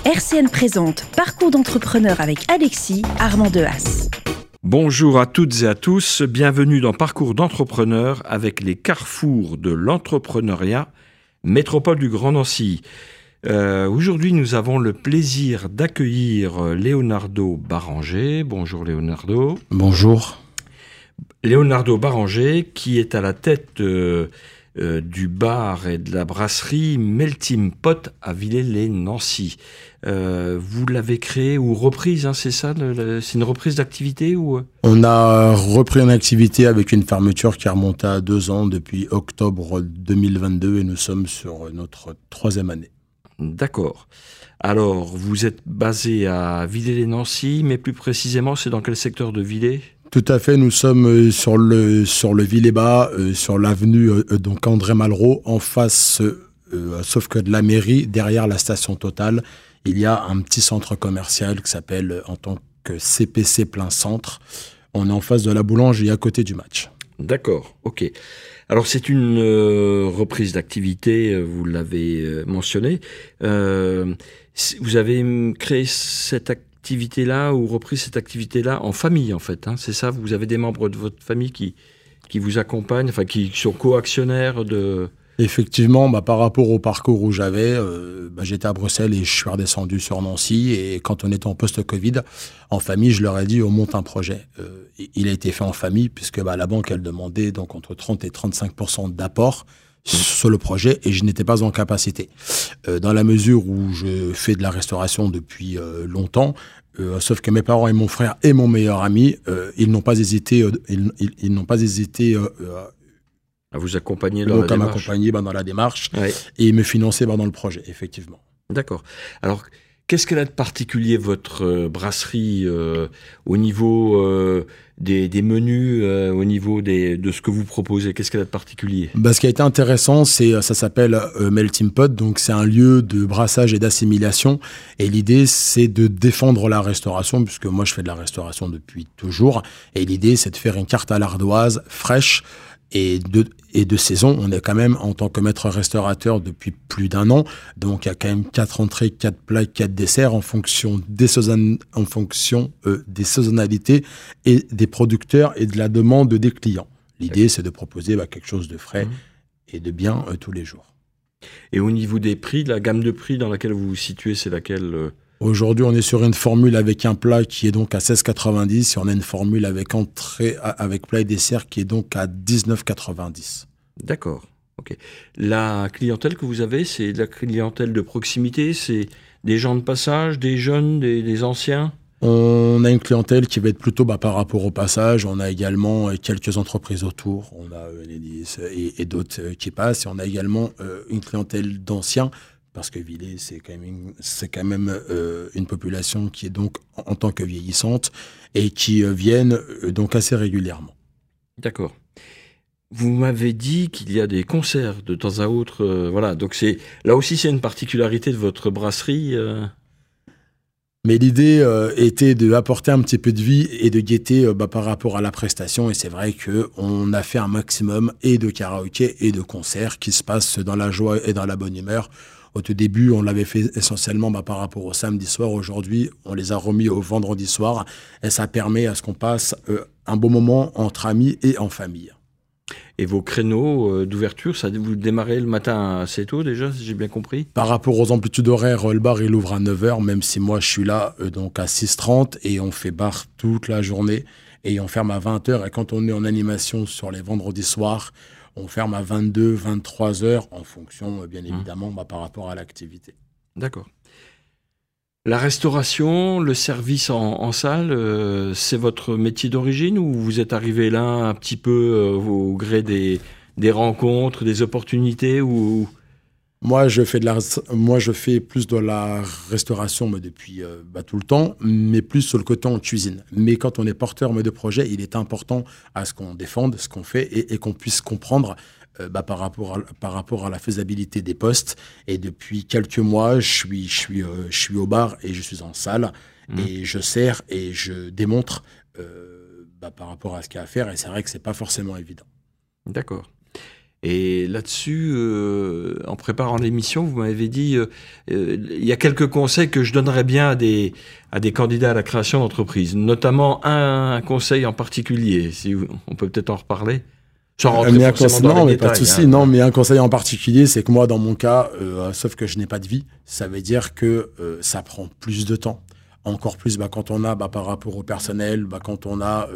RCN présente Parcours d'entrepreneur avec Alexis Armand Dehaas. Bonjour à toutes et à tous, bienvenue dans Parcours d'entrepreneur avec les carrefours de l'entrepreneuriat, métropole du Grand Nancy. Aujourd'hui, nous avons le plaisir d'accueillir Leonardo Baranger. Bonjour Leonardo. Bonjour. Leonardo Baranger qui est à la tête du bar et de la brasserie Melting Pot à Villers-lès-Nancy. Vous l'avez créé ou reprise, hein, c'est ça c'est une reprise d'activité ou... On a repris une activité avec une fermeture qui remonte à 2 ans depuis octobre 2022 et nous sommes sur notre 3e année. D'accord. Alors, vous êtes basé à Villers-lès-Nancy, mais plus précisément, c'est dans quel secteur de Villers ? Tout à fait, nous sommes sur le Villers-Bas, sur l'avenue donc André Malraux, en face, sauf que de la mairie, derrière la station Total, il y a un petit centre commercial qui s'appelle en tant que CPC Plein Centre. On est en face de la boulangerie à côté du match. D'accord, ok. Alors c'est une reprise d'activité, vous l'avez mentionné. Vous avez créé cette activité-là ou repris cette activité-là en famille en fait, hein, c'est ça ? Vous avez des membres de votre famille qui vous accompagnent, enfin qui sont co-actionnaires de... Effectivement, par rapport au parcours où j'avais, j'étais à Bruxelles et je suis redescendu sur Nancy. Et quand on était en post-Covid, en famille, je leur ai dit, on monte un projet. Il a été fait en famille puisque la banque, elle demandait donc entre 30 et 35% d'apport sur le projet et je n'étais pas en capacité. Dans la mesure où je fais de la restauration depuis longtemps, sauf que mes parents et mon frère et mon meilleur ami, ils n'ont pas hésité... à vous accompagner dans la démarche. M'accompagner dans la démarche, ouais. Et me financer dans le projet, effectivement. D'accord. Alors, qu'est-ce qu'elle a de particulier, votre brasserie, au niveau des menus, au niveau de ce que vous proposez ? Qu'est-ce qu'elle a de particulier ? Ce qui a été intéressant, ça s'appelle Melting Pot, donc c'est un lieu de brassage et d'assimilation. Et l'idée, c'est de défendre la restauration, puisque moi, je fais de la restauration depuis toujours. Et l'idée, c'est de faire une carte à l'ardoise fraîche, et de saison. On est quand même, en tant que maître restaurateur, depuis plus d'1 an. Donc, il y a quand même 4 entrées, 4 plats, 4 desserts en fonction des saisonnalités et des producteurs et de la demande des clients. L'idée, c'est de proposer quelque chose de frais et de bien tous les jours. Et au niveau des prix, la gamme de prix dans laquelle vous vous situez, c'est laquelle Aujourd'hui, on est sur une formule avec un plat qui est donc à 16,90 et on a une formule avec entrée, avec plat et dessert qui est donc à 19,90. D'accord, ok. La clientèle que vous avez, c'est de la clientèle de proximité, c'est des gens de passage, des jeunes, des anciens ? On a une clientèle qui va être plutôt par rapport au passage. On a également quelques entreprises autour. On a Enedis et d'autres qui passent. Et on a également une clientèle d'anciens. Parce que Villers, c'est quand même une population qui est donc en tant que vieillissante et qui viennent donc assez régulièrement. D'accord. Vous m'avez dit qu'il y a des concerts de temps à autre. Voilà, donc là aussi, c'est une particularité de votre brasserie. Mais l'idée était d'apporter un petit peu de vie et de gaieté par rapport à la prestation. Et c'est vrai qu'on a fait un maximum et de karaoké et de concerts qui se passent dans la joie et dans la bonne humeur. Au tout début, on l'avait fait essentiellement par rapport au samedi soir. Aujourd'hui, on les a remis au vendredi soir. Et ça permet à ce qu'on passe un bon moment entre amis et en famille. Et vos créneaux d'ouverture, vous démarrez le matin assez tôt déjà, si j'ai bien compris ? Par rapport aux amplitudes horaires, le bar il ouvre à 9h, même si moi je suis là donc à 6h30 et on fait bar toute la journée et on ferme à 20h. Et quand on est en animation sur les vendredis soirs, on ferme à 22, 23 heures en fonction, bien évidemment, par rapport à l'activité. D'accord. La restauration, le service en salle, c'est votre métier d'origine ou vous êtes arrivé là un petit peu au gré des rencontres, des opportunités ou... Moi, je fais plus de la restauration depuis tout le temps, mais plus sur le côté en cuisine. Mais quand on est porteur de projet, il est important à ce qu'on défende ce qu'on fait et qu'on puisse comprendre par rapport à la faisabilité des postes. Et depuis quelques mois, je suis au bar et je suis en salle et je sers et je démontre par rapport à ce qu'il y a à faire. Et c'est vrai que c'est pas forcément évident. D'accord. Et là-dessus, en préparant l'émission, vous m'avez dit, il y a quelques conseils que je donnerais bien à des candidats à la création d'entreprise, notamment un conseil en particulier. Si on peut peut-être en reparler. Sans rentrer forcément dans les détails, pas de souci. Non, mais un conseil en particulier, c'est que moi, dans mon cas, sauf que je n'ai pas de vie, ça veut dire que ça prend plus de temps. Encore plus quand on a par rapport au personnel, quand on a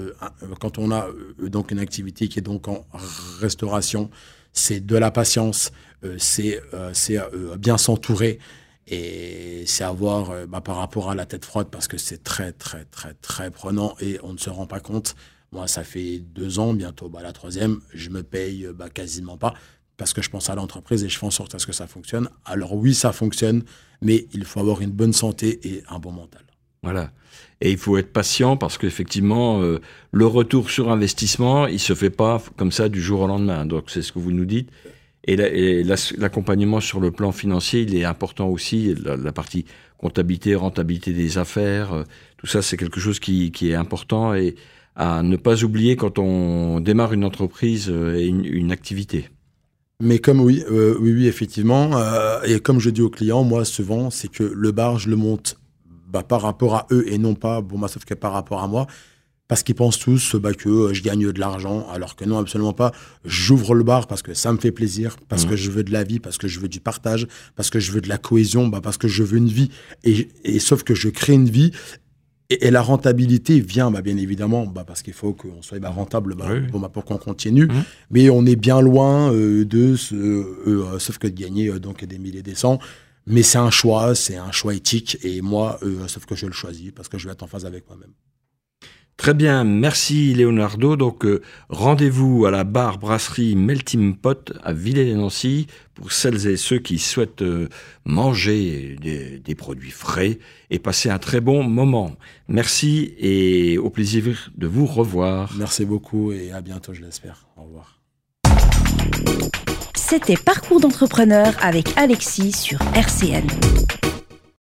donc une activité qui est donc en restauration, c'est de la patience, c'est bien s'entourer et c'est avoir par rapport à la tête froide parce que c'est très très très très prenant et on ne se rend pas compte. Moi, ça fait 2 ans, bientôt la 3e, je me paye quasiment pas parce que je pense à l'entreprise et je fais en sorte à ce que ça fonctionne. Alors oui, ça fonctionne, mais il faut avoir une bonne santé et un bon mental. Voilà. Et il faut être patient parce qu'effectivement, le retour sur investissement, il se fait pas comme ça du jour au lendemain. Donc, c'est ce que vous nous dites. Et l'accompagnement sur le plan financier, il est important aussi. La partie comptabilité, rentabilité des affaires, tout ça, c'est quelque chose qui est important et à ne pas oublier quand on démarre une entreprise et une activité. Mais comme oui, effectivement. Et comme je dis aux clients, moi, souvent, c'est que le bar, je le monte par rapport à eux et non pas, sauf que par rapport à moi, parce qu'ils pensent tous que je gagne de l'argent, alors que non, absolument pas. J'ouvre le bar parce que ça me fait plaisir, parce que je veux de la vie, parce que je veux du partage, parce que je veux de la cohésion, parce que je veux une vie. Et sauf que je crée une vie et la rentabilité vient, bien évidemment, parce qu'il faut qu'on soit rentable pour qu'on continue. Mais on est bien loin sauf que de gagner donc des milliers et des cents. Mais c'est un choix éthique et moi, sauf que je le choisis parce que je vais être en phase avec moi-même. Très bien, merci Leonardo. Donc rendez-vous à la bar brasserie Melting Pot à Villers-lès-Nancy pour celles et ceux qui souhaitent manger des produits frais et passer un très bon moment. Merci et au plaisir de vous revoir. Merci beaucoup et à bientôt, je l'espère. Au revoir. C'était Parcours d'entrepreneur avec Alexis sur RCN.